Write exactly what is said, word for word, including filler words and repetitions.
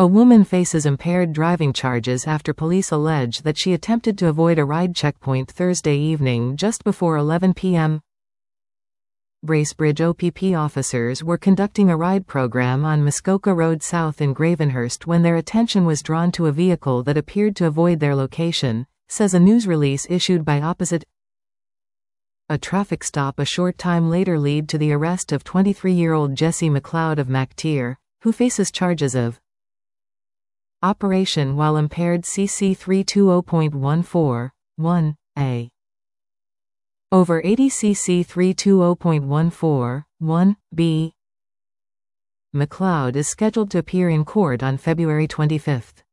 A woman faces impaired driving charges after police allege that she attempted to avoid a ride checkpoint Thursday evening just before eleven p m Bracebridge O P P officers were conducting a ride program on Muskoka Road South in Gravenhurst when their attention was drawn to a vehicle that appeared to avoid their location, says a news release issued by Opposite. A traffic stop a short time later led to the arrest of twenty-three-year-old Jesse McLeod of McTier, who faces charges of operation while impaired C C three twenty point one four, one A. Over eighty C C three twenty point one four, one B. McLeod is scheduled to appear in court on February twenty-fifth.